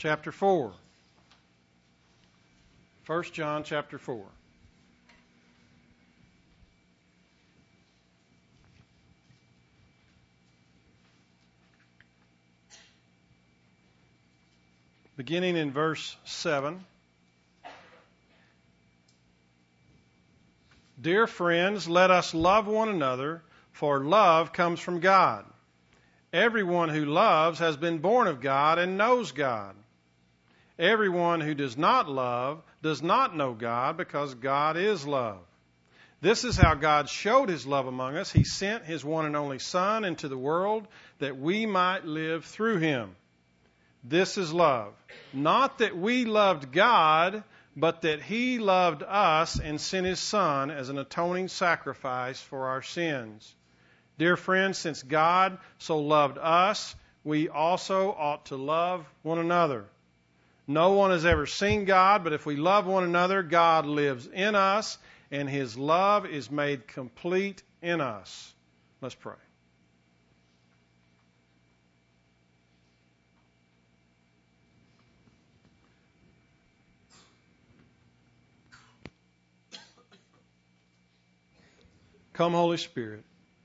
chapter 4. 1 John chapter 4. Beginning in verse 7. Dear friends, let us love one another, for love comes from God. Everyone who loves has been born of God and knows God. Everyone who does not love does not know God, because God is love. This is how God showed His love among us. He sent His one and only Son into the world that we might live through Him. This is love. Not that we loved God, but that He loved us and sent His Son as an atoning sacrifice for our sins. Dear friends, since God so loved us, we also ought to love one another. No one has ever seen God, but if we love one another, God lives in us, and His love is made complete in us. Let's pray. Come, Holy Spirit.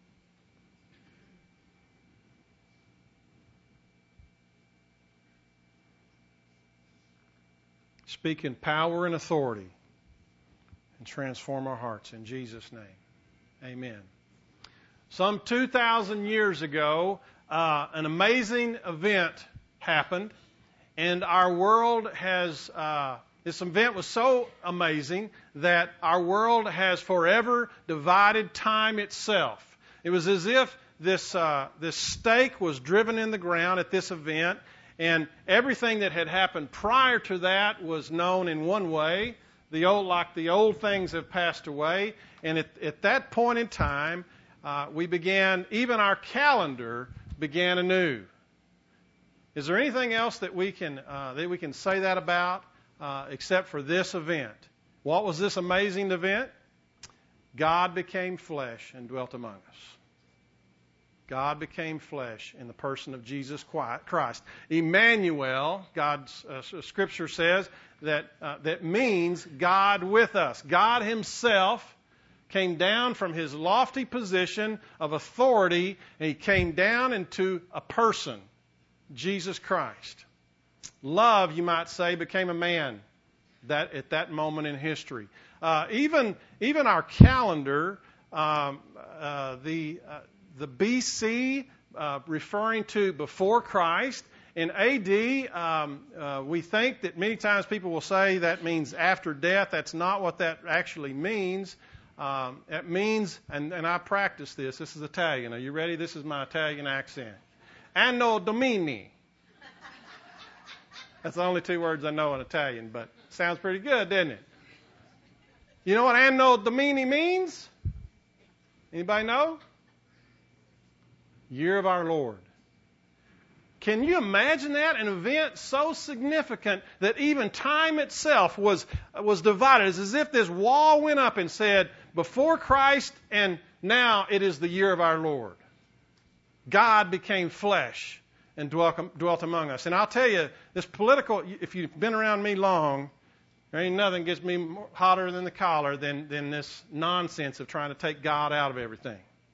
Speak in power and authority and transform our hearts in Jesus' name. Amen. Some 2,000 years ago, an amazing event happened, and our world has... This event was so amazing that our world has forever divided time itself. It was as if this stake was driven in the ground at this event, and everything that had happened prior to that was known in one way. The old things have passed away, and at that point in time, even our calendar began anew. Is there anything else that we can say that about? Except for this event. What was this amazing event? God became flesh and dwelt among us. God became flesh in the person of Jesus Christ. Emmanuel, God's Scripture says that means God with us. God Himself came down from His lofty position of authority, and He came down into a person, Jesus Christ. Love, you might say, became a man at that moment in history. Even our calendar, the BC, referring to before Christ, in AD, we think that many times people will say that means after death. That's not what that actually means. It means, and I practice this. This is Italian. Are you ready? This is my Italian accent. Anno Domini. That's the only two words I know in Italian, but sounds pretty good, doesn't it? You know what Anno Domini means? Anybody know? Year of our Lord. Can you imagine that? An event so significant that even time itself was divided. It's as if this wall went up and said, before Christ and now it is the year of our Lord. God became flesh and dwelt among us. And I'll tell you, this political, if you've been around me long, there ain't nothing gets me hotter than the collar than this nonsense of trying to take God out of everything.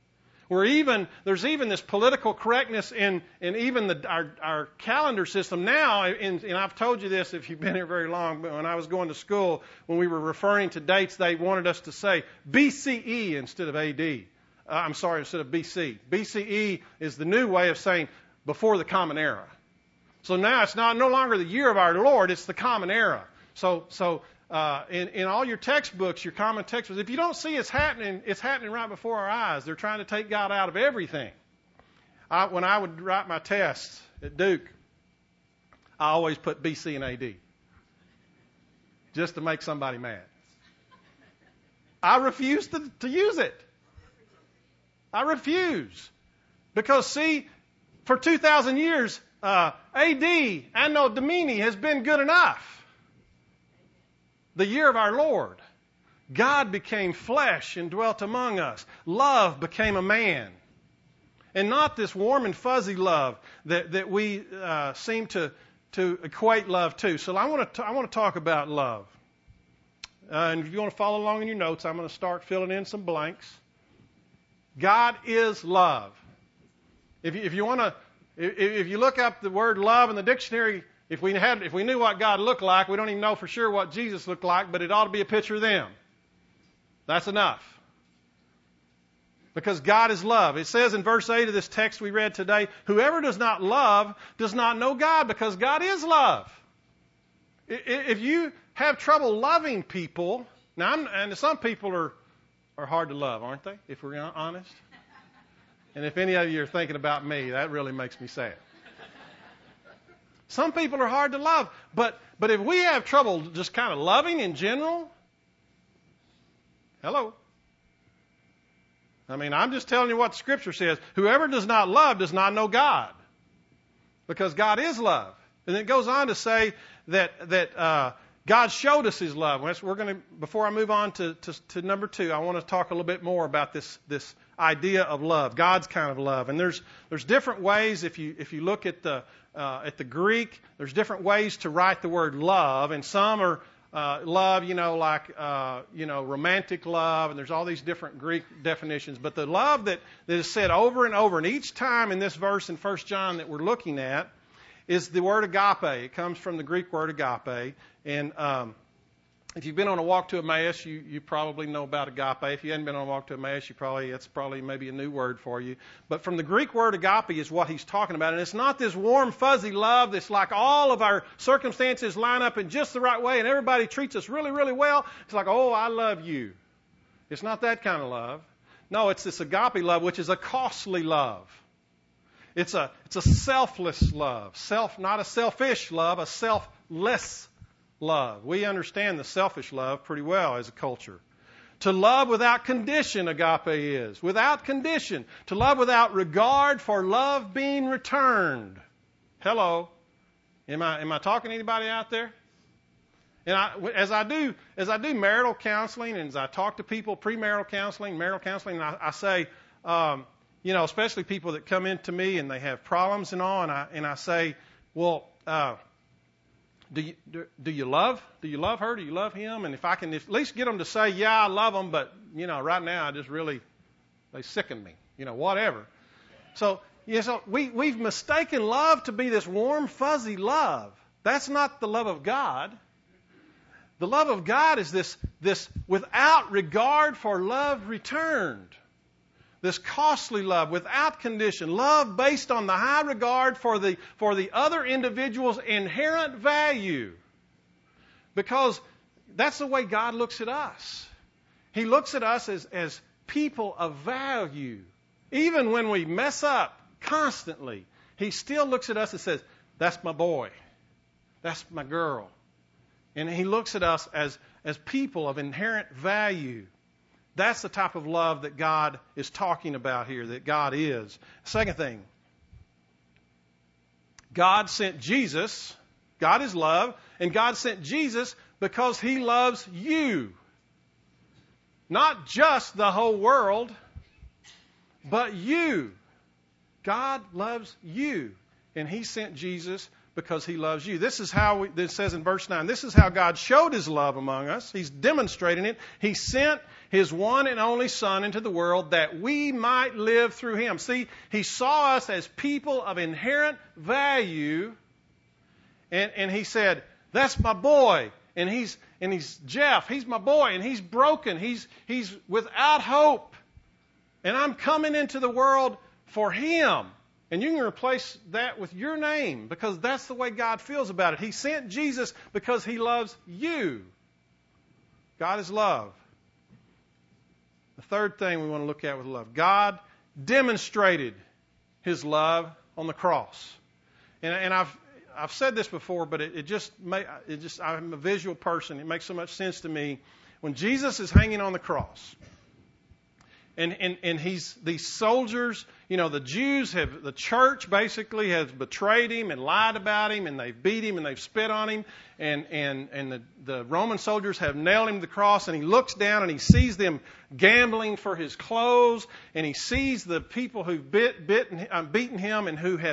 There's even this political correctness in even our calendar system now, and I've told you this if you've been here very long, but when I was going to school, when we were referring to dates, they wanted us to say BCE instead of AD. Instead of BC. BCE is the new way of saying before the Common Era. So now it's no longer the year of our Lord, it's the Common Era. So in all your textbooks, your common textbooks, if you don't see it's happening right before our eyes. They're trying to take God out of everything. When I would write my tests at Duke, I always put BC and AD. Just to make somebody mad. I refuse to use it. I refuse. Because, see, for 2,000 years, AD, Anno Domini, has been good enough. The year of our Lord. God became flesh and dwelt among us. Love became a man. And not this warm and fuzzy love that we seem to to equate love to. So I want to talk about love. And if you want to follow along in your notes, I'm going to start filling in some blanks. God is love. If you want to, if you look up the word love in the dictionary, if we knew what God looked like, we don't even know for sure what Jesus looked like, but it ought to be a picture of them. That's enough. Because God is love. It says in verse 8 of this text we read today, whoever does not love does not know God, because God is love. If you have trouble loving people, and some people are hard to love, aren't they? If we're honest. And if any of you are thinking about me, that really makes me sad. Some people are hard to love, but if we have trouble just kind of loving in general, hello. I mean, I'm just telling you what the Scripture says. Whoever does not love does not know God, because God is love. And it goes on to say that God showed us His love. Before I move on to number 2, I want to talk a little bit more about this idea of love, God's kind of love. And there's different ways. If you look at the Greek, there's different ways to write the word love, and some are love, romantic love, and there's all these different Greek definitions. But the love that is said over and over, and each time in this verse in 1 John that we're looking at, is the word agape. It comes from the Greek word agape. And if you've been on a walk to Emmaus, you probably know about agape. If you hadn't been on a walk to Emmaus, that's probably maybe a new word for you. But from the Greek word agape is what he's talking about. And it's not this warm, fuzzy love that's like all of our circumstances line up in just the right way and everybody treats us really, really well. It's like, oh, I love you. It's not that kind of love. No, it's this agape love, which is a costly love. It's a selfless love. Not a selfish love, a selfless love. We understand the selfish love pretty well as a culture. To love without condition, agape is. Without condition. To love without regard for love being returned. Hello. Am I talking to anybody out there? And as I do marital counseling, and as I talk to people, premarital counseling, marital counseling, I say, especially people that come into me and they have problems and all, and I say, well, do you love her? Do you love him? And if I can at least get them to say, yeah, I love them, but right now they sicken me, whatever. So we've mistaken love to be this warm, fuzzy love. That's not the love of God. The love of God is this without regard for love returned. This costly love without condition, love based on the high regard for the other individual's inherent value. Because that's the way God looks at us. He looks at us as people of value. Even when we mess up constantly, He still looks at us and says, that's my boy. That's my girl. And He looks at us as people of inherent value. That's the type of love that God is talking about here, that God is. Second thing, God sent Jesus. God is love. And God sent Jesus because He loves you. Not just the whole world, but you. God loves you. And He sent Jesus because He loves you. This is how it says in verse 9. This is how God showed His love among us. He's demonstrating it. He sent His one and only Son into the world that we might live through Him. See, He saw us as people of inherent value, and He said, that's my boy. And he's Jeff. He's my boy, and he's broken. He's without hope. And I'm coming into the world for him. And you can replace that with your name, because that's the way God feels about it. He sent Jesus because He loves you. God is love. The third thing we want to look at with love. God demonstrated His love on the cross. And I've said this before, but I'm a visual person. It makes so much sense to me. When Jesus is hanging on the cross, and these soldiers, the Jews the church basically has betrayed Him and lied about Him, and they've beat Him and they've spit on Him, and the Roman soldiers have nailed Him to the cross, and He looks down and He sees them gambling for His clothes, and He sees the people who've beaten Him and who have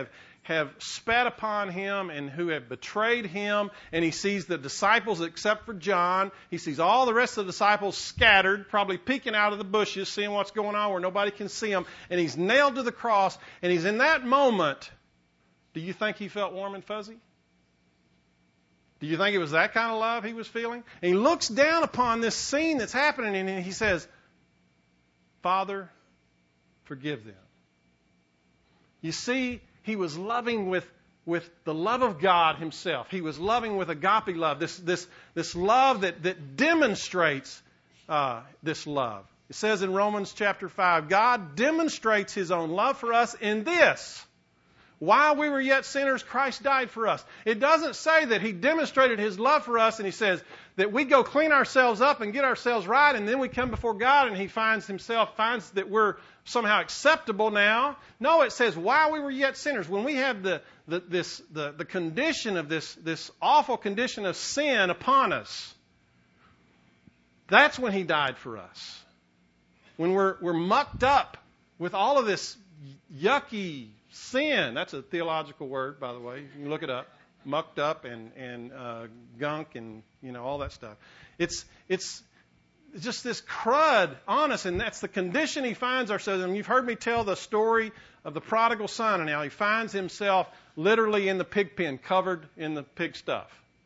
have spat upon him and who have betrayed him. And he sees the disciples except for John. He sees all the rest of the disciples scattered, probably peeking out of the bushes, seeing what's going on where nobody can see him. And he's nailed to the cross. And he's in that moment. Do you think he felt warm and fuzzy? Do you think it was that kind of love he was feeling? And he looks down upon this scene that's happening and he says, Father, forgive them. You see, he was loving with the love of God himself. He was loving with agape love, this love that demonstrates this love. It says in Romans chapter 5, God demonstrates his own love for us in this. While we were yet sinners, Christ died for us. It doesn't say that he demonstrated his love for us and he says that we go clean ourselves up and get ourselves right and then we come before God and he finds that we're somehow acceptable now. No, it says while we were yet sinners, when we had the condition of this awful condition of sin upon us, that's when he died for us. When we're mucked up with all of this yucky sin. That's a theological word, by the way. You can look it up. Mucked up and gunk and all that stuff. It's just this crud on us, and that's the condition he finds ourselves in. You've heard me tell the story of the prodigal son and how he finds himself literally in the pig pen, covered in the pig stuff.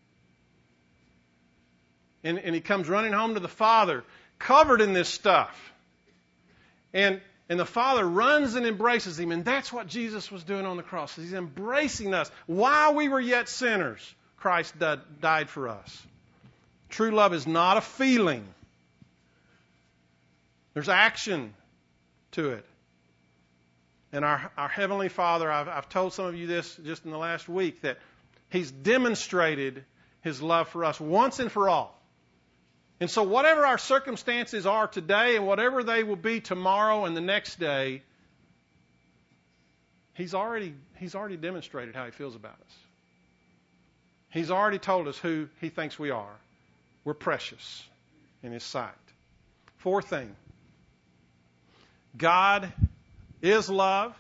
And he comes running home to the father, covered in this stuff. And the Father runs and embraces him. And that's what Jesus was doing on the cross. He's embracing us. While we were yet sinners, Christ died for us. True love is not a feeling. There's action to it. And our Heavenly Father, I've told some of you this just in the last week, that He's demonstrated His love for us once and for all. And so whatever our circumstances are today and whatever they will be tomorrow and the next day, He's already demonstrated how He feels about us. He's already told us who He thinks we are. We're precious in His sight. Fourth thing, God is love.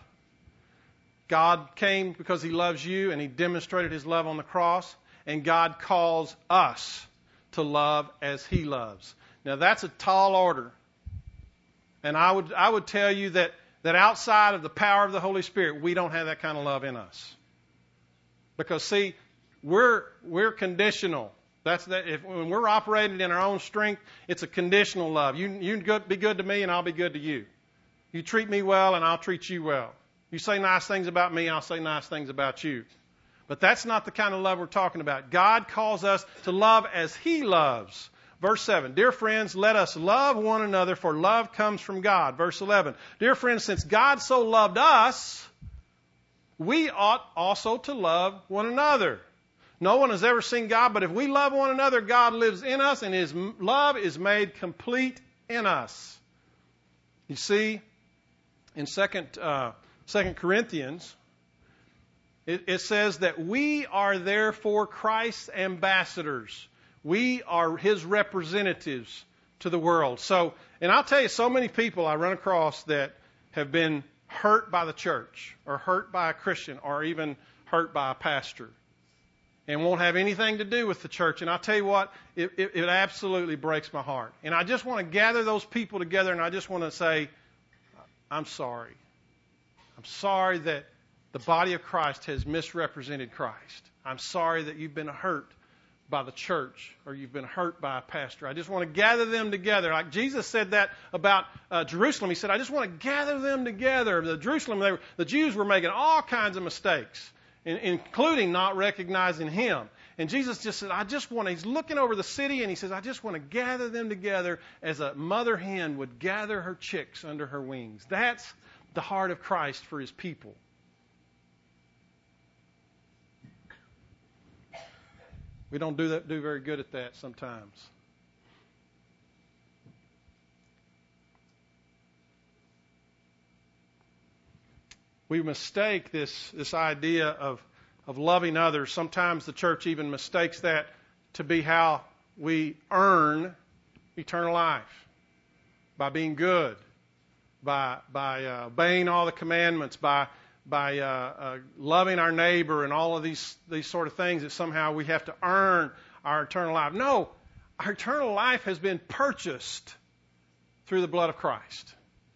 God came because He loves you and He demonstrated His love on the cross. And God calls us to love as He loves. Now that's a tall order. And I would tell you that outside of the power of the Holy Spirit, we don't have that kind of love in us. Because see, we're conditional. When we're operating in our own strength, it's a conditional love. You be good to me and I'll be good to you. You treat me well and I'll treat you well. You say nice things about me, I'll say nice things about you. But that's not the kind of love we're talking about. God calls us to love as He loves. Verse 7, dear friends, let us love one another, for love comes from God. Verse 11, dear friends, since God so loved us, we ought also to love one another. No one has ever seen God, but if we love one another, God lives in us, and His love is made complete in us. You see, in 2 Corinthians, it says that we are therefore Christ's ambassadors. We are His representatives to the world. So, and I'll tell you, so many people I run across that have been hurt by the church, or hurt by a Christian, or even hurt by a pastor, and won't have anything to do with the church. And I'll tell you what, it absolutely breaks my heart. And I just want to gather those people together, and I just want to say, I'm sorry. I'm sorry that the body of Christ has misrepresented Christ. I'm sorry that you've been hurt by the church or you've been hurt by a pastor. I just want to gather them together. Like Jesus said that about Jerusalem. He said, I just want to gather them together. The Jews were making all kinds of mistakes, including not recognizing Him. And Jesus just said, He's looking over the city and He says, I just want to gather them together as a mother hen would gather her chicks under her wings. That's the heart of Christ for His people. We don't do very good at that sometimes. We mistake this idea of loving others. Sometimes the church even mistakes that to be how we earn eternal life. By being good, by obeying all the commandments, by loving our neighbor and all of these sort of things that somehow we have to earn our eternal life. No, our eternal life has been purchased through the blood of Christ.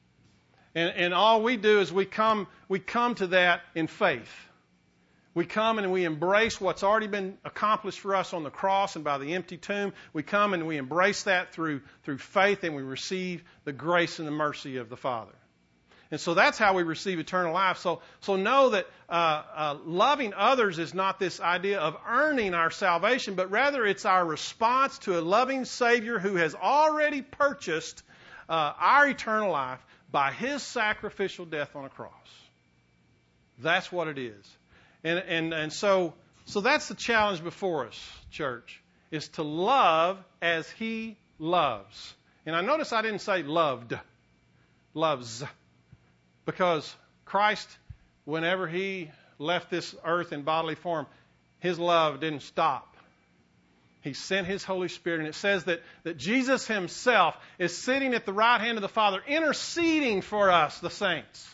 And all we do is we come to that in faith. We come and we embrace what's already been accomplished for us on the cross and by the empty tomb. We come and we embrace that through faith, and we receive the grace and the mercy of the Father. And so that's how we receive eternal life. So know that loving others is not this idea of earning our salvation, but rather it's our response to a loving Savior who has already purchased our eternal life by His sacrificial death on a cross. That's what it is. And so that's the challenge before us, church, is to love as He loves. And I notice I didn't say loved, loves, because Christ, whenever He left this earth in bodily form, His love didn't stop. He sent His Holy Spirit, and it says that Jesus Himself is sitting at the right hand of the Father, interceding for us, the saints.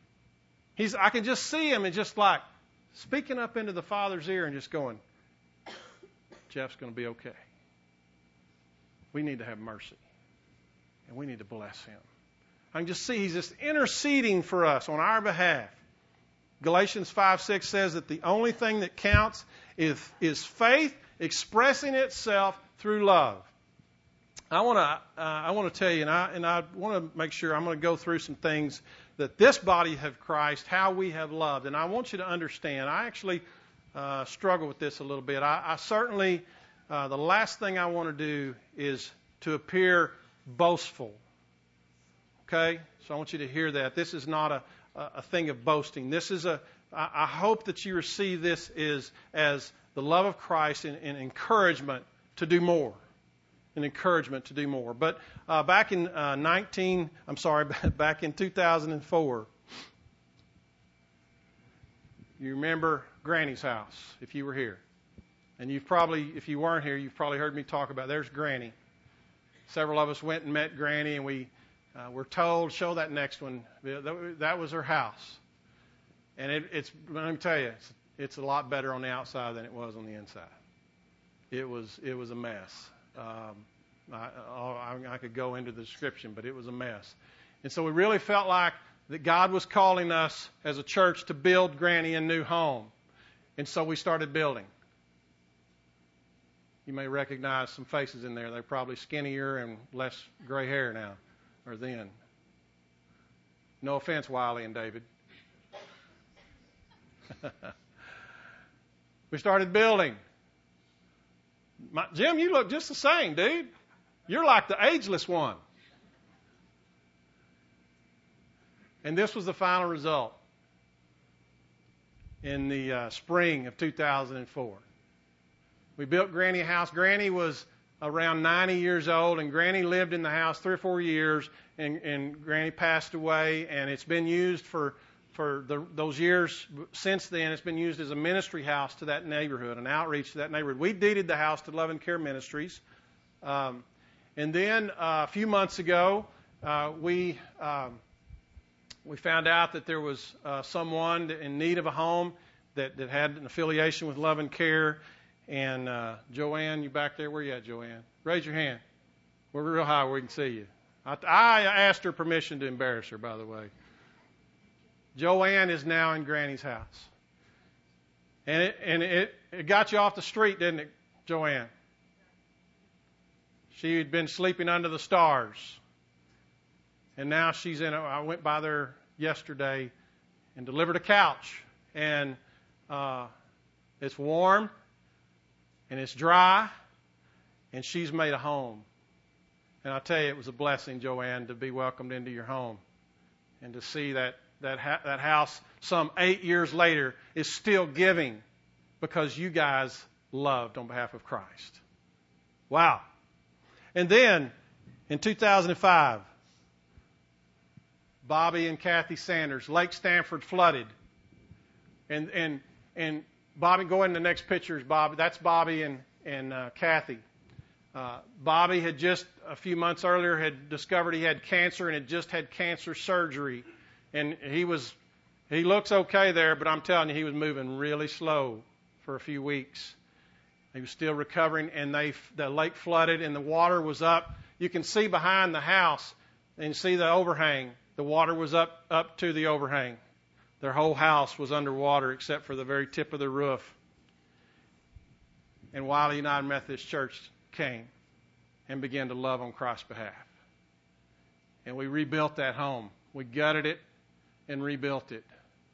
I can just see Him and just like speaking up into the Father's ear and just going, Jeff's going to be okay. We need to have mercy, and we need to bless him. I can just see He's just interceding for us on our behalf. Galatians 5:6 says that the only thing that counts is faith expressing itself through love. I want to tell you, and I want to make sure I'm going to go through some things that this body of Christ, how we have loved. And I want you to understand, I actually struggle with this a little bit. I certainly, the last thing I want to do is to appear boastful. Okay? So I want you to hear that. This is not a thing of boasting. This is I hope that you receive this as the love of Christ and encouragement to do more. An encouragement to do more. But back in 2004, you remember Granny's house, if you were here. And if you weren't here, you've probably heard me talk about it. There's Granny. Several of us went and met Granny, and we were told, show that next one. That was her house. And let me tell you, it's a lot better on the outside than it was on the inside. It was a mess. I could go into the description, but it was a mess. And so we really felt like that God was calling us as a church to build Granny a new home. And so we started building. You may recognize some faces in there. They're probably skinnier and less gray hair now, or then. No offense, Wiley and David. We started building. Jim, you look just the same, dude. You're like the ageless one. And this was the final result in the spring of 2004. We built Granny a house. Granny was around 90 years old, and Granny lived in the house 3 or 4 years, and Granny passed away, and it's been used for those years since then. It's been used as a ministry house to that neighborhood, an outreach to that neighborhood. We deeded the house to Love and Care Ministries. And then a few months ago, we found out that there was someone in need of a home that had an affiliation with Love and Care. And Joanne, you back there? Where you at, Joanne? Raise your hand. We're real high where we can see you. I asked her permission to embarrass her, by the way. Joanne is now in Granny's house. And it got you off the street, didn't it, Joanne? She had been sleeping under the stars. And now she's I went by there yesterday and delivered a couch. And it's warm and it's dry, and she's made a home. And I tell you, it was a blessing, Joanne, to be welcomed into your home and to see that house some 8 years later is still giving because you guys loved on behalf of Christ. Wow. And then in 2005, Bobby and Kathy Sanders, Lake Stanford flooded. And Bobby, go in the next pictures, Bobby. That's Bobby and Kathy. Bobby had just a few months earlier had discovered he had cancer and had just had cancer surgery. And he was He looks okay there, but I'm telling you, he was moving really slow for a few weeks. He was still recovering, and the lake flooded, and the water was up. You can see behind the house, and see the overhang. The water was up to the overhang. Their whole house was underwater except for the very tip of the roof. And Wiley United Methodist Church came and began to love on Christ's behalf. And we rebuilt that home. We gutted it and rebuilt it.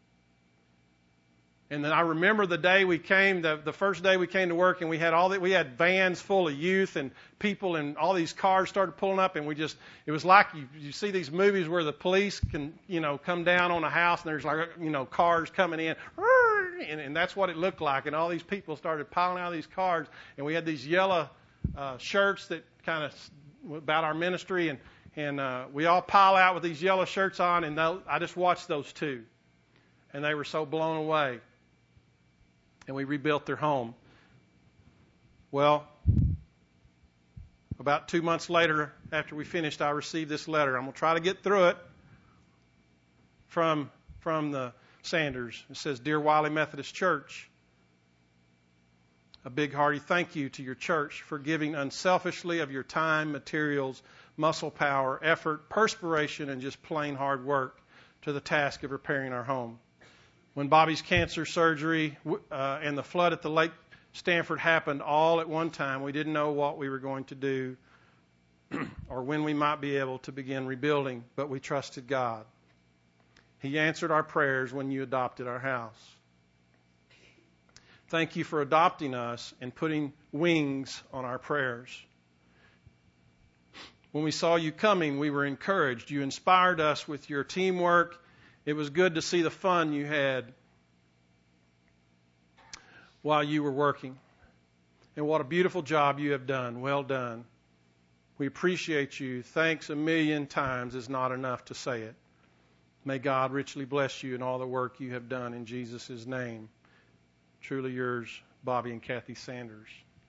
And then I remember the day we came, the first day we came to work, and we had vans full of youth and people, and all these cars started pulling up, and it was like you see these movies where the police can, come down on a house, and there's like, cars coming in, and that's what it looked like. And all these people started piling out of these cars, and we had these yellow shirts that kind of about our ministry, and we all pile out with these yellow shirts on, and I just watched those two, and they were so blown away. And we rebuilt their home. Well, about 2 months later, after we finished, I received this letter. I'm going to try to get through it from the Sanders. It says, Dear Wiley Methodist Church, a big hearty thank you to your church for giving unselfishly of your time, materials, muscle power, effort, perspiration, and just plain hard work to the task of repairing our home. When Bobby's cancer surgery and the flood at the Lake Stanford happened all at one time, we didn't know what we were going to do or when we might be able to begin rebuilding, but we trusted God. He answered our prayers when you adopted our house. Thank you for adopting us and putting wings on our prayers. When we saw you coming, we were encouraged. You inspired us with your teamwork. It was good to see the fun you had while you were working. And what a beautiful job you have done. Well done. We appreciate you. Thanks a million times is not enough to say it. May God richly bless you in all the work you have done in Jesus' name. Truly yours, Bobby and Kathy Sanders.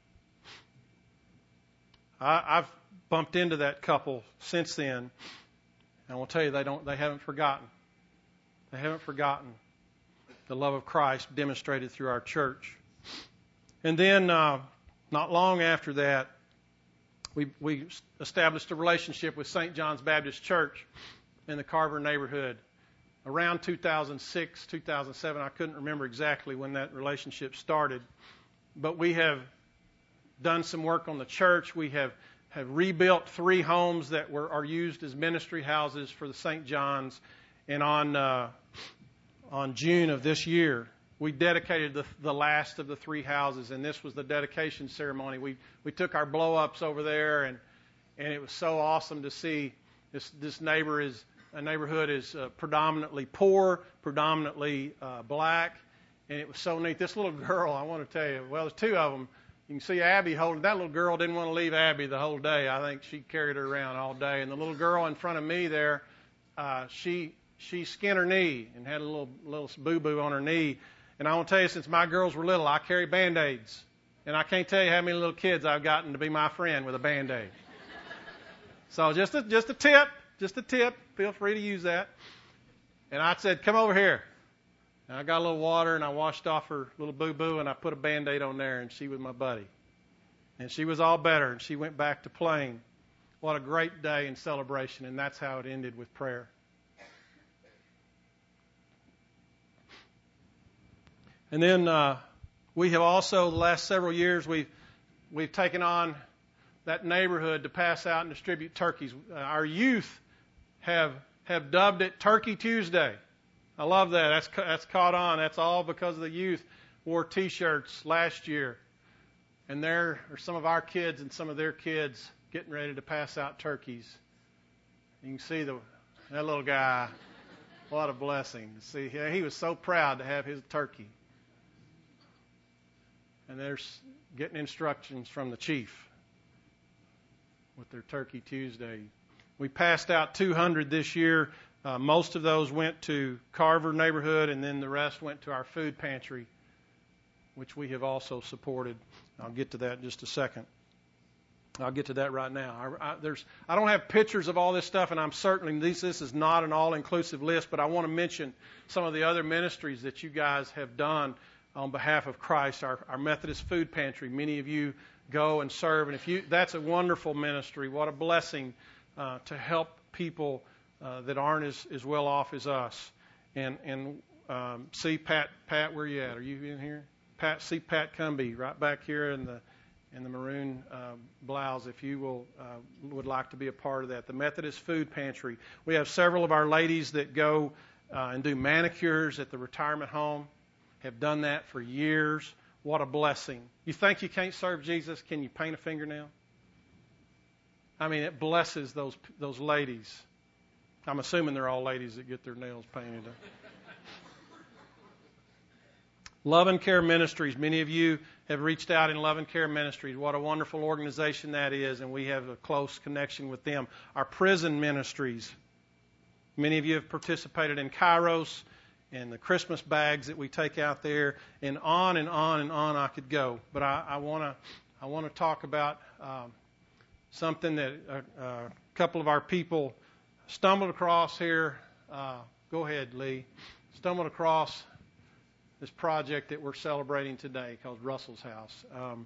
I've bumped into that couple since then. And I will tell you, they haven't forgotten. They haven't forgotten the love of Christ demonstrated through our church. And then, not long after that, we established a relationship with St. John's Baptist Church in the Carver neighborhood. Around 2006, 2007, I couldn't remember exactly when that relationship started. But we have done some work on the church. We have rebuilt 3 homes that are used as ministry houses for the St. John's. And on June of this year, we dedicated the last of the 3 houses, and this was the dedication ceremony. We took our blow-ups over there, and it was so awesome to see this neighborhood is predominantly poor, predominantly black, and it was so neat. This little girl, I want to tell you, well, there's 2 of them. You can see Abby holding. That little girl didn't want to leave Abby the whole day. I think she carried her around all day. And the little girl in front of me there, she skinned her knee and had a little boo-boo on her knee. And I want to tell you, since my girls were little, I carry Band-Aids. And I can't tell you how many little kids I've gotten to be my friend with a Band-Aid. So just a tip. Feel free to use that. And I said, come over here. And I got a little water, and I washed off her little boo-boo, and I put a Band-Aid on there, and she was my buddy. And she was all better, and she went back to playing. What a great day and celebration, and that's how it ended with prayer. And then we have also, the last several years, we've taken on that neighborhood to pass out and distribute turkeys. Our youth have dubbed it Turkey Tuesday. I love that. That's caught on. That's all because the youth wore T-shirts last year. And there are some of our kids and some of their kids getting ready to pass out turkeys. You can see that little guy. What a blessing to see. He was so proud to have his turkey. And they're getting instructions from the chief with their Turkey Tuesday. We passed out 200 this year. Most of those went to Carver neighborhood, and then the rest went to our food pantry, which we have also supported. I'll get to that in just a second. I'll get to that right now. I don't have pictures of all this stuff, and I'm certainly this is not an all-inclusive list, but I want to mention some of the other ministries that you guys have done on behalf of Christ. Our Methodist Food Pantry. Many of you go and serve, and that's a wonderful ministry. What a blessing to help people that aren't as well off as us. And see Pat, where you at? Are you in here? See Pat Cumby right back here in the maroon blouse, if you would like to be a part of that. The Methodist Food Pantry. We have several of our ladies that go and do manicures at the retirement home. Have done that for years. What a blessing. You think you can't serve Jesus? Can you paint a fingernail? I mean, it blesses those ladies. I'm assuming they're all ladies that get their nails painted. Love and Care Ministries. Many of you have reached out in Love and Care Ministries. What a wonderful organization that is, and we have a close connection with them. Our prison ministries. Many of you have participated in Kairos and the Christmas bags that we take out there, and on and on and on I could go. But I want to talk about something that a couple of our people stumbled across here. Go ahead, Lee. Stumbled across this project that we're celebrating today called Russell's House.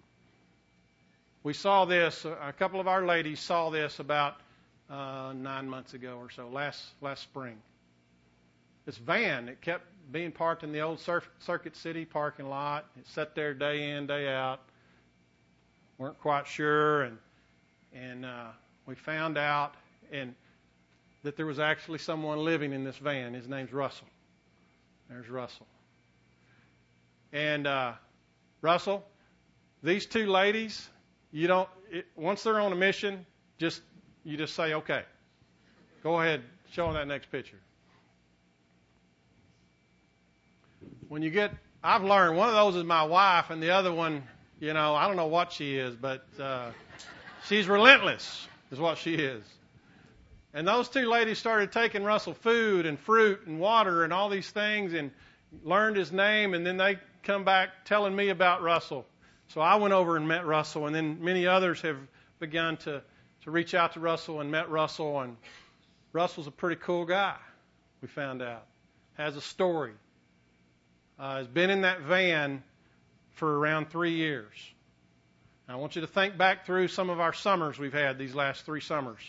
We saw this, a couple of our ladies saw this about 9 months ago or so, last spring. This van, it kept being parked in the old Circuit City parking lot. It sat there day in, day out. Weren't quite sure, and we found out that there was actually someone living in this van. His name's Russell. There's Russell. And Russell, these two ladies, once they're on a mission, you just say, okay. Go ahead, show them that next picture. I've learned one of those is my wife, and the other one, I don't know what she is, but she's relentless, is what she is. And those two ladies started taking Russell food and fruit and water and all these things, and learned his name, and then they come back telling me about Russell. So I went over and met Russell, and then many others have begun to reach out to Russell and met Russell, and Russell's a pretty cool guy, we found out. Has a story. Has been in that van for around 3 years. Now, I want you to think back through some of our summers we've had these last 3 summers.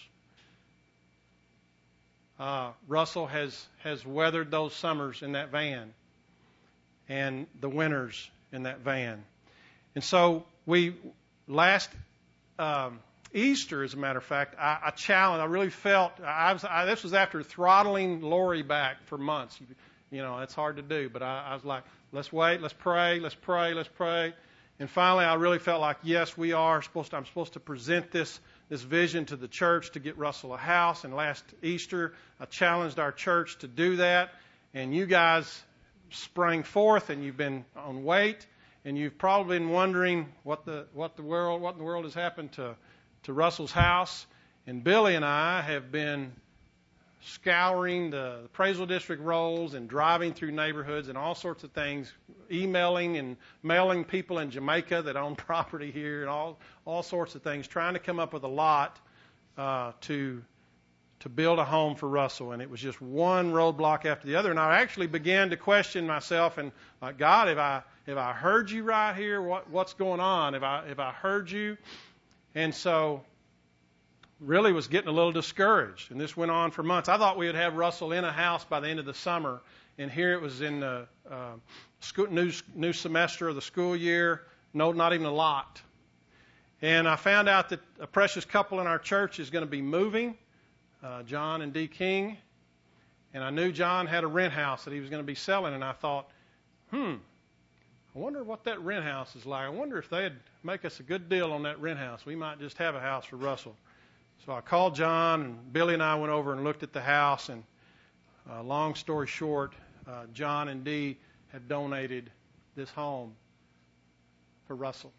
Russell has weathered those summers in that van and the winters in that van. And so last Easter, as a matter of fact, I challenged, I really felt, this was after throttling Lori back for months. It's hard to do, but I was like, let's wait, let's pray. And finally, I really felt like, yes, I'm supposed to present this vision to the church to get Russell a house. And last Easter, I challenged our church to do that. And you guys sprang forth, and you've been on wait, and you've probably been wondering what in the world has happened to Russell's house. And Billy and I have been scouring the appraisal district rolls and driving through neighborhoods and all sorts of things, emailing and mailing people in Jamaica that own property here, and all sorts of things, trying to come up with a lot to build a home for Russell. And it was just one roadblock after the other. And I actually began to question myself and like, God, have I heard you right here? What's going on? Have I heard you? And so really was getting a little discouraged. And this went on for months. I thought we would have Russell in a house by the end of the summer. And here it was in the new semester of the school year. No, not even a lot. And I found out that a precious couple in our church is going to be moving, John and Dee King. And I knew John had a rent house that he was going to be selling. And I thought, I wonder what that rent house is like. I wonder if they'd make us a good deal on that rent house. We might just have a house for Russell. So I called John, and Billy and I went over and looked at the house. And long story short, John and Dee have donated this home for Russell.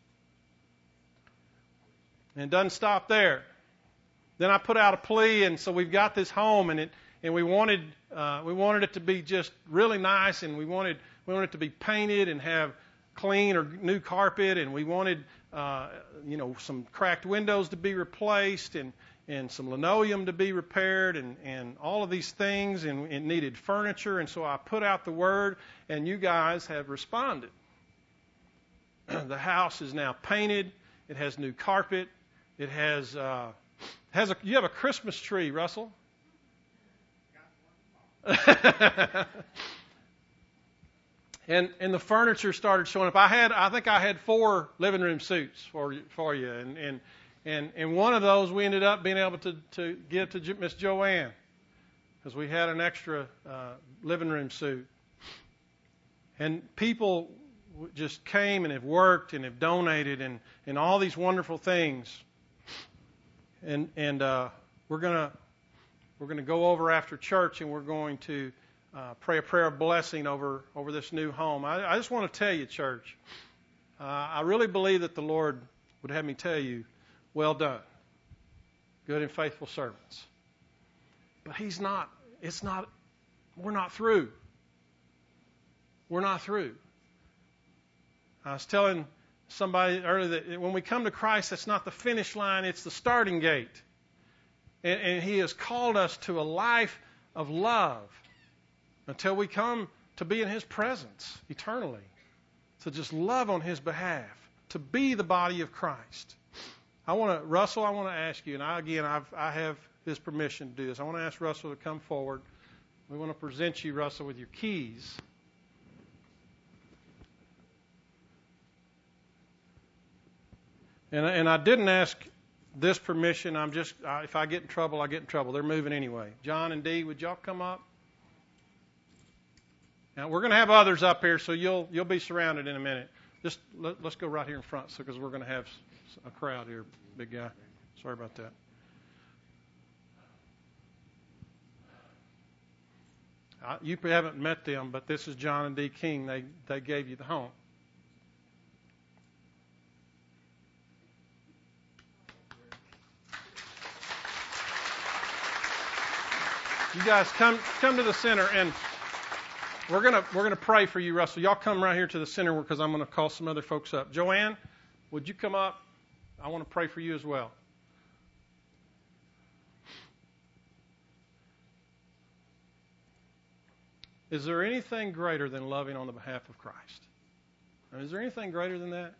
And it doesn't stop there. Then I put out a plea, and so we've got this home, and we wanted it to be just really nice, and we wanted it to be painted and have clean or new carpet, and we wanted some cracked windows to be replaced and some linoleum to be repaired and all of these things, and it needed furniture. And so I put out the word, and you guys have responded. The house is now painted. It has new carpet. It has you have a Christmas tree, Russell. And the furniture started showing up. I think I had 4 living room suites for you, and one of those we ended up being able to give to Miss Joanne because we had an extra living room suite. And people just came and have worked and have donated and all these wonderful things. And we're gonna go over after church, and we're going to pray a prayer of blessing over this new home. I just want to tell you, church, I really believe that the Lord would have me tell you, well done, good and faithful servants. But we're not through. We're not through. I was telling somebody earlier that when we come to Christ, that's not the finish line, it's the starting gate. And He has called us to a life of love until we come to be in His presence eternally. To just love on His behalf, to be the body of Christ. Russell, I want to ask you, and I have his permission to do this. I want to ask Russell to come forward. We want to present you, Russell, with your keys. And I didn't ask this permission. If I get in trouble, I get in trouble. They're moving anyway. John and Dee, would y'all come up? Now we're going to have others up here, so you'll be surrounded in a minute. Just let's go right here in front, because we're going to have a crowd here, big guy. Sorry about that. You haven't met them, but this is John and Dee King. They gave you the home. You guys come to the center, and we're gonna pray for you, Russell. Y'all come right here to the center because I'm gonna call some other folks up. Joanne, would you come up? I want to pray for you as well. Is there anything greater than loving on the behalf of Christ? Is there anything greater than that?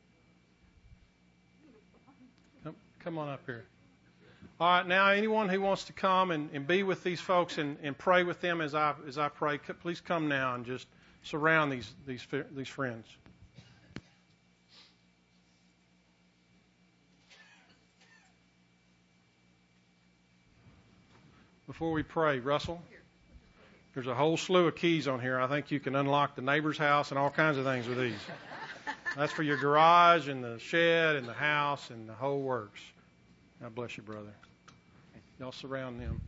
Come on up here. All right, now anyone who wants to come and be with these folks and pray with them as I pray, please come now and just surround these friends. Before we pray, Russell, there's a whole slew of keys on here. I think you can unlock the neighbor's house and all kinds of things with these. That's for your garage and the shed and the house and the whole works. God bless you, brother. Y'all surround them.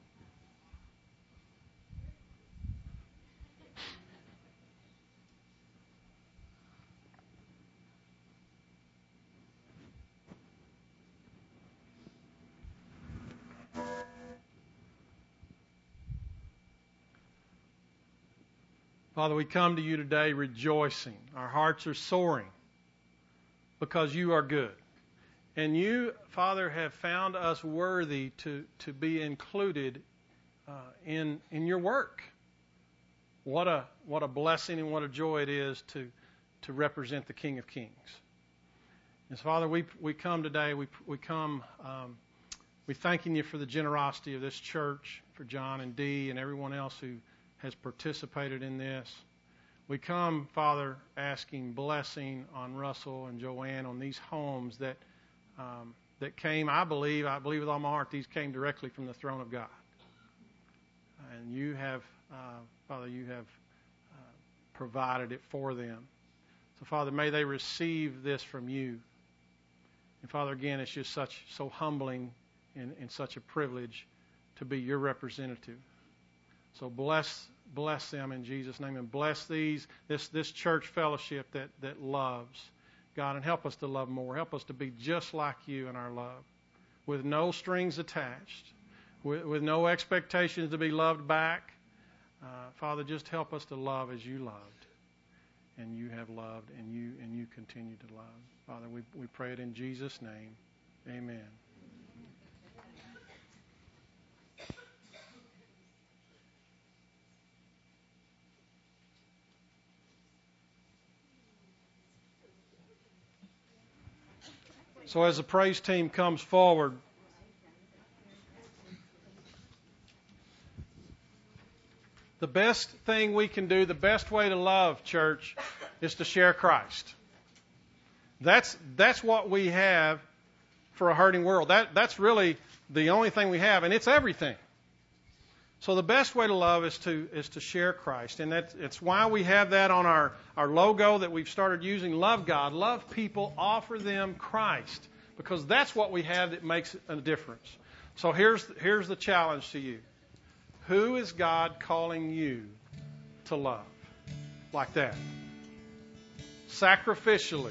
Father, we come to you today rejoicing. Our hearts are soaring because you are good. And you, Father, have found us worthy to be included in your work. What a blessing and what a joy it is to represent the King of Kings. And so, Father, we come today. We thanking you for the generosity of this church, for John and Dee and everyone else who has participated in this. We come, Father, asking blessing on Russell and Joanne on these homes that came, I believe with all my heart, these came directly from the throne of God. And you have, Father, provided it for them. So, Father, may they receive this from you. And, Father, again, it's just so humbling and such a privilege to be your representative. So bless them in Jesus' name, and bless this church fellowship that loves God, and help us to love more. Help us to be just like you in our love, with no strings attached, with no expectations to be loved back. Father, just help us to love as you loved, and you have loved, and you continue to love. Father, we pray it in Jesus' name. Amen. So as the praise team comes forward, the best thing we can do, the best way to love, church, is to share Christ. That's what we have for a hurting world. That's really the only thing we have, and it's everything. So the best way to love is to share Christ, and it's why we have that on our logo that we've started using. Love God, love people, offer them Christ, because that's what we have that makes a difference. So here's the challenge to you. Who is God calling you to love like that? Sacrificially.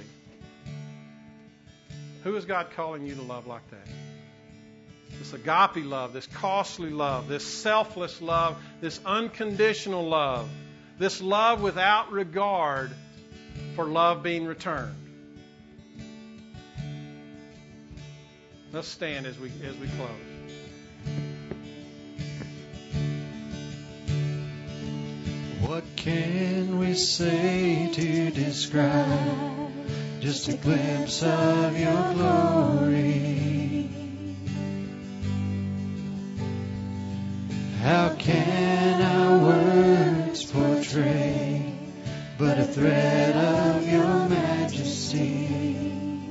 Who is God calling you to love like that? This agape love, this costly love, this selfless love, this unconditional love, this love without regard for love being returned. Let's stand as we close. What can we say to describe just a glimpse of your glory? How can our words portray but a thread of your majesty?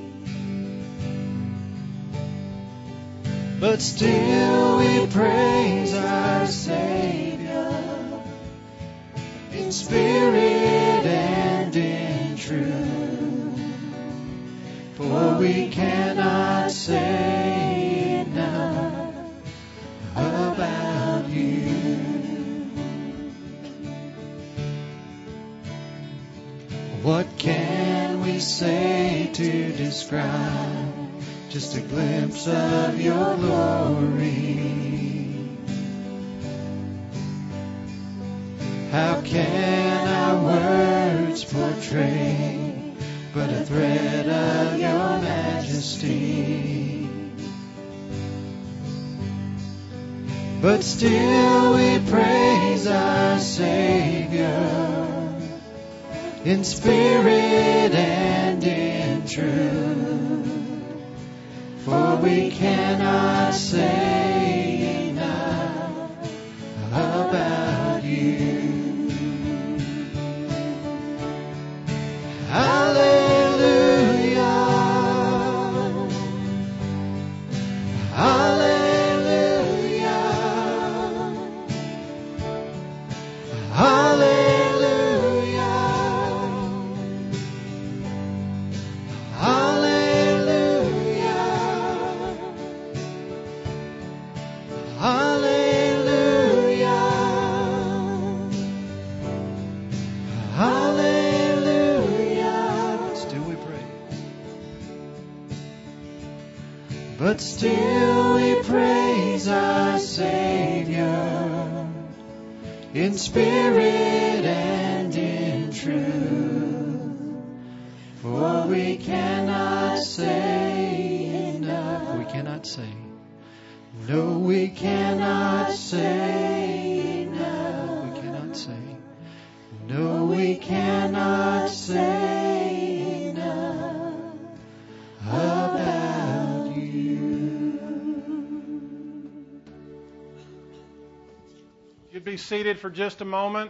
But still we praise our Savior in spirit and in truth, for we cannot say enough about you. What can we say to describe just a glimpse of your glory? How can our words portray but a thread of your majesty? But still we praise our Savior in spirit and in truth, for we cannot say enough about you. Hallelujah, hallelujah, hallelujah, hallelujah, hallelujah, hallelujah. Still we pray. But still we praise our Savior in spirit and in truth, for we cannot say enough. We cannot say. No, we cannot say enough. We cannot say. No, we cannot say enough about you. You'd be seated for just a moment.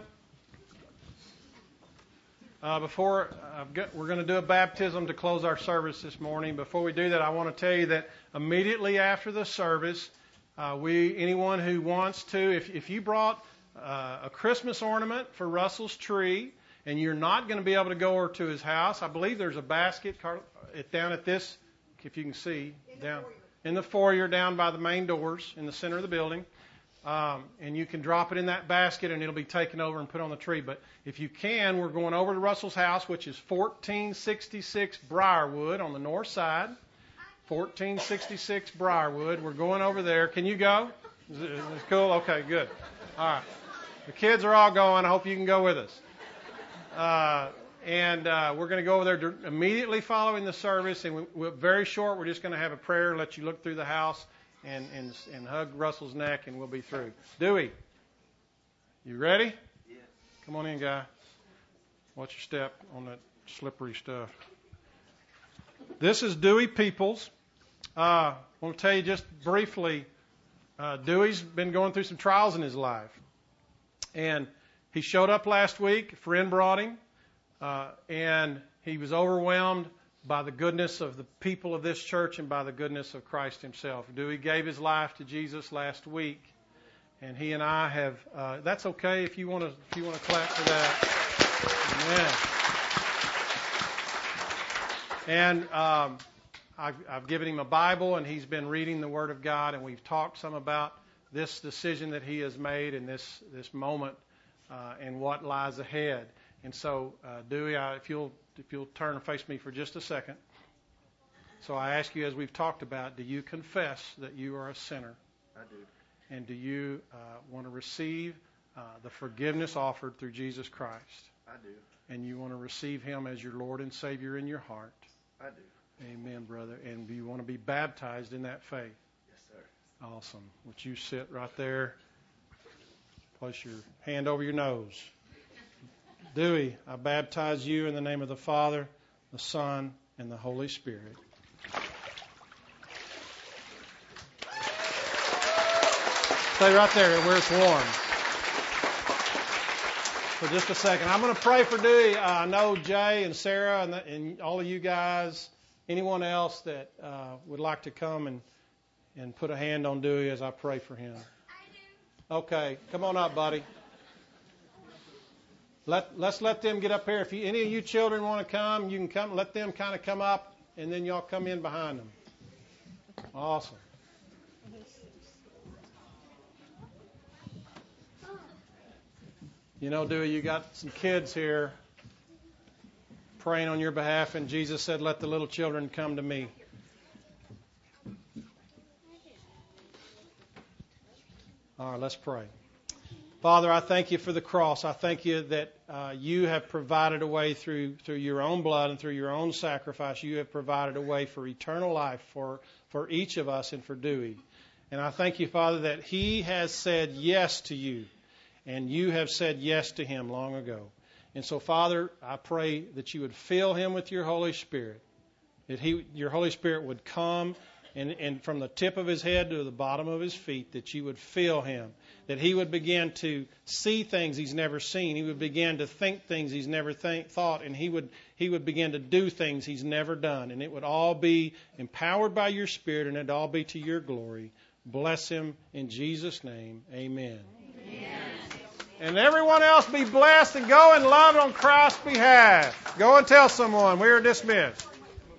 We're going to do a baptism to close our service this morning. Before we do that, I want to tell you that immediately after the service, anyone who wants to, if you brought a Christmas ornament for Russell's tree and you're not going to be able to go over to his house, I believe there's a basket down at this, if you can see, down in the foyer down by the main doors in the center of the building. And you can drop it in that basket and it'll be taken over and put on the tree. But if you can, we're going over to Russell's house, which is 1466 Briarwood on the north side. 1466 Briarwood. We're going over there. Can you go? Is it cool? Okay, good. All right. The kids are all going. I hope you can go with us. And we're going to go over there immediately following the service. And we're very short. We're just going to have a prayer, let you look through the house, and hug Russell's neck, and we'll be through. Dewey, you ready? Yeah. Come on in, guy. Watch your step on that slippery stuff. This is Dewey Peoples. I want to tell you just briefly, Dewey's been going through some trials in his life. And he showed up last week. A friend brought him. And he was overwhelmed by the goodness of the people of this church and by the goodness of Christ himself. Dewey gave his life to Jesus last week. And he and I have, that's okay if you want to clap for that. Amen. And I've given him a Bible, and he's been reading the Word of God, and we've talked some about this decision that he has made in this moment and what lies ahead. And so, Dewey, if you'll turn and face me for just a second. So I ask you, as we've talked about, do you confess that you are a sinner? I do. And do you want to receive the forgiveness offered through Jesus Christ? I do. And you want to receive Him as your Lord and Savior in your heart? I do. Amen, brother. And do you want to be baptized in that faith? Yes, sir. Awesome. Would you sit right there? Place your hand over your nose. Dewey, I baptize you in the name of the Father, the Son, and the Holy Spirit. Stay right there where it's warm for just a second. I'm going to pray for Dewey. I know Jay and Sarah and all of you guys, anyone else that would like to come and put a hand on Dewey as I pray for him. I do. Okay, come on up, buddy. Let's let them get up here. If any of you children want to come, you can come. Let them kind of come up, and then y'all come in behind them. Awesome. You know, Dewey, you got some kids here praying on your behalf, and Jesus said, let the little children come to me. All right, let's pray. Father, I thank you for the cross. I thank you that you have provided a way through your own blood and through your own sacrifice. You have provided a way for eternal life for each of us and for Dewey. And I thank you, Father, that he has said yes to you, and you have said yes to him long ago. And so, Father, I pray that you would fill him with your Holy Spirit, that your Holy Spirit would come and from the tip of his head to the bottom of his feet, that you would fill him, that he would begin to see things he's never seen. He would begin to think things he's never thought, and he would begin to do things he's never done. And it would all be empowered by your Spirit, and it would all be to your glory. Bless him in Jesus' name. Amen. Amen. And everyone else be blessed and go and love on Christ's behalf. Go and tell someone. We are dismissed.